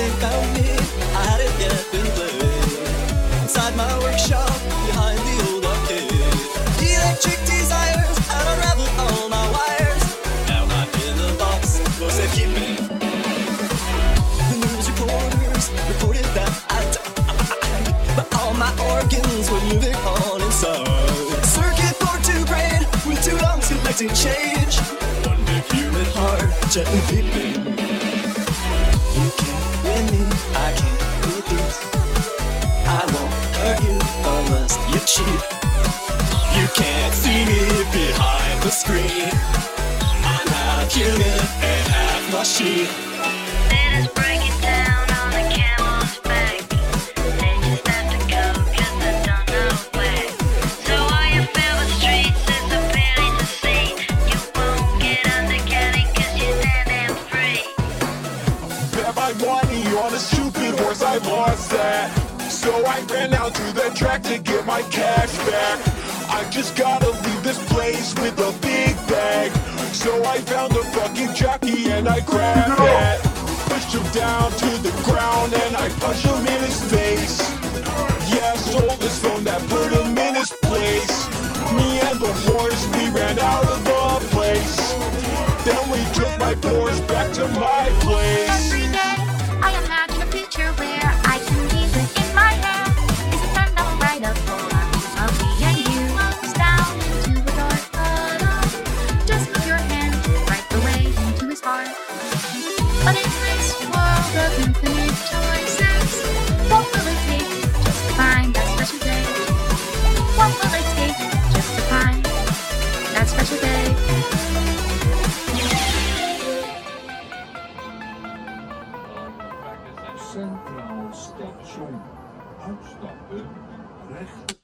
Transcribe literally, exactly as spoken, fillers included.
they found me, I hadn't yet been played. Inside my workshop, behind the old arcade, electric desires had unraveled all my wires. Now I'm in the box for safekeeping. The news reporters reported that I died, but all my organs were moving on inside. Circuit board to brain with two lungs collecting change. One big human heart gently beating. You can't win me, I can't repeat. I won't hurt you unless you cheat. You can't see me behind the screen. I'm half human and half machine. Let us break it down on the camel's back. They just have to go cause they don't know where. So all you favorite streets is a pity to see. You won't get under getting cause you're dead and free. Bet my money on a stupid horse, I lost that. So I ran out to the track to get my cash back. I just gotta leave this place with a big bag. So I found a fucking jockey and I grabbed that. Pushed him down to the ground and I punched him in his face. Yeah, stole his phone, that put him in his place. Me and the horse, we ran out of the place. Then we took my horse back to my place. Every day, I imagine a future where I can leave it in my hair. Is it turned up right up for of me and you? Close down into a dark tunnel. Just put your hand right the way into his heart. But in this world of infinite choices, what will it take just to find that special day? What will it take just to find that special day? Centraal station. Uitstappen. Recht